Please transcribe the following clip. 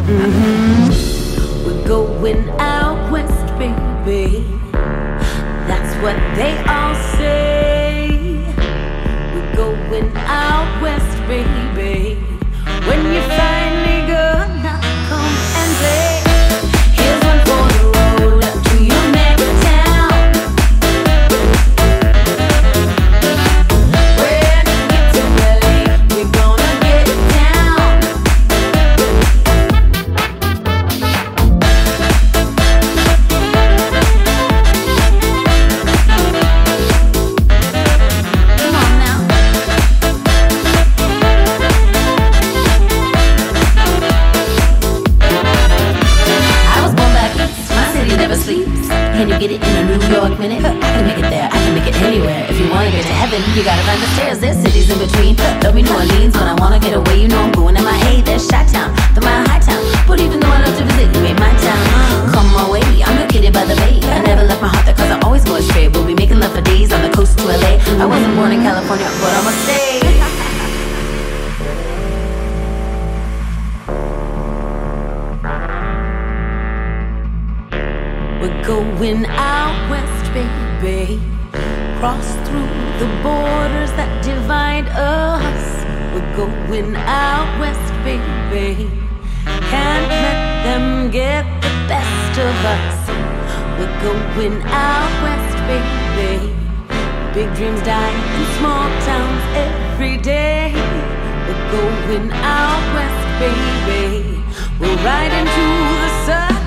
We're going out west, baby. That's what they all say. We're going out west, baby. When you finally gonna come and play. Here's one for the road to your next town. When you get to LA, we're gonna get down. Come on now. I was born back east, my city never sleeps. Can you get it in a New York minute? I can make it there, I can make it anywhere. If you wanna get to heaven, you gotta find the stairs. There's cities in between. Don't be New Orleans, when I wanna get away, you know I'm going MIA. There's Chi-Town, the Mile High Town. But even though I love to visit, you ain't my town. Come my way, I'm located by the bay. I never left my heart there cause I always go astray. We'll be making love for days on the coast to LA. I wasn't born in California, but I'ma stay. We're going out west, baby. Cross through the borders that divide us. We're going out west, baby. Can't let them get the best of us. We're going out west, baby. Big dreams die in small towns every day. We're going out west, baby. We'll ride into the sun.